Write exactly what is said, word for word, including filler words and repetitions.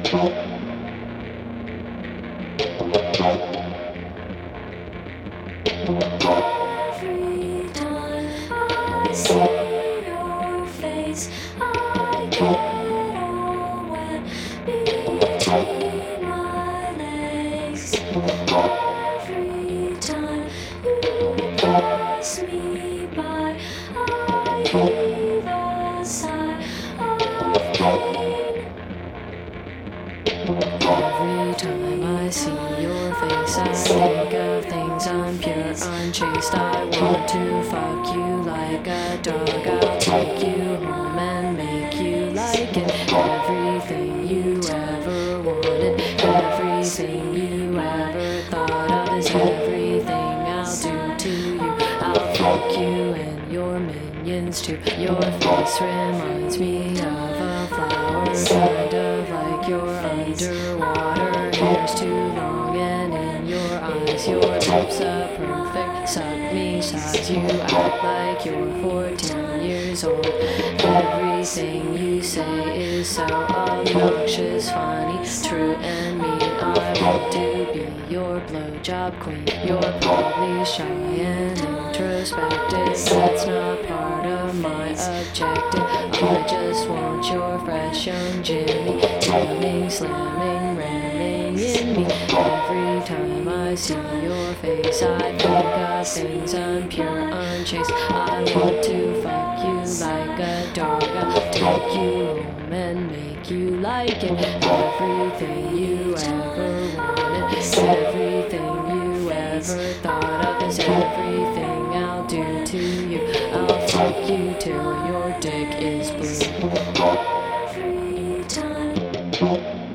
Every time I see your face, I get all wet between my legs. Every time you pass me by, I heave a sigh of pain. Every time I see your face, I think of things unpure, unchaste. I want to fuck you like a dog. I'll take you home and make you like it. Everything you ever wanted, everything you ever thought of is everything I'll do to you. I'll fuck you and your minions too. Your face reminds me of a flower, kind of like your underwater hair's too long, and in your eyes your lips a perfect suck me size. You act like you're fourteen years old. Everything you say is so obnoxious, funny, true and mean. I want to be your blowjob queen. You're probably shy and introspective. That's not part of my objective. I just want your fresh young Jimmy, jamming, slamming, ramming in me. Every time I see your face, I think of things unpure, unchaste. I want to fuck you like a dog. I'll take you home and make you like it. Everything you ever wanted, everything you ever thought of is everything I'll do to you. I'll fuck you till your dick is blue. Every time